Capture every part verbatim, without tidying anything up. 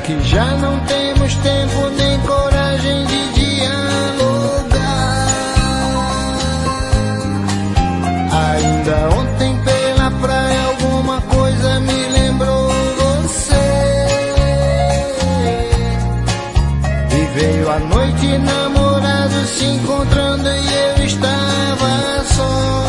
que já não temos tempo nem coragem de dialogar. Ainda ontem pela praia alguma coisa me lembrou você. E veio a noite, namorados se encontrando e eu estava só.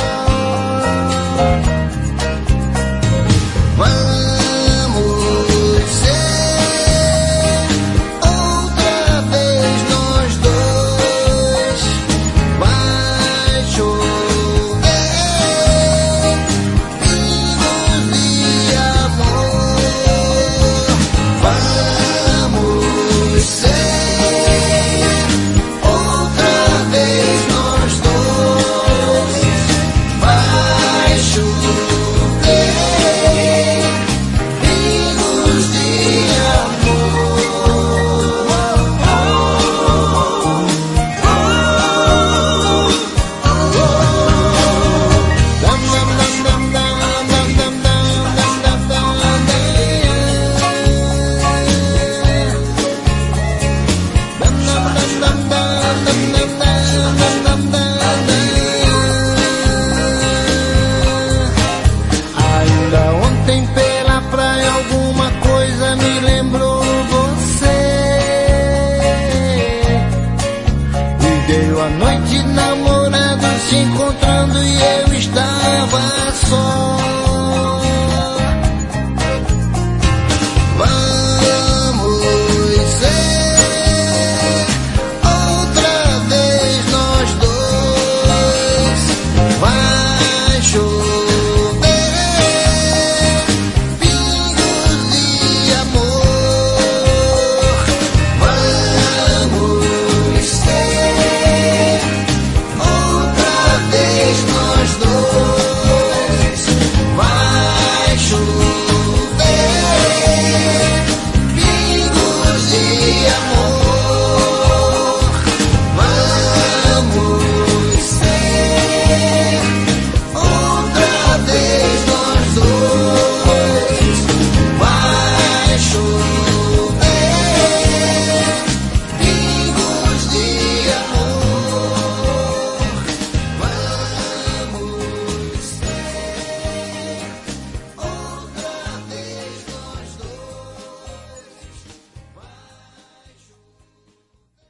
A noite, namorados se encontrando e eu estava só.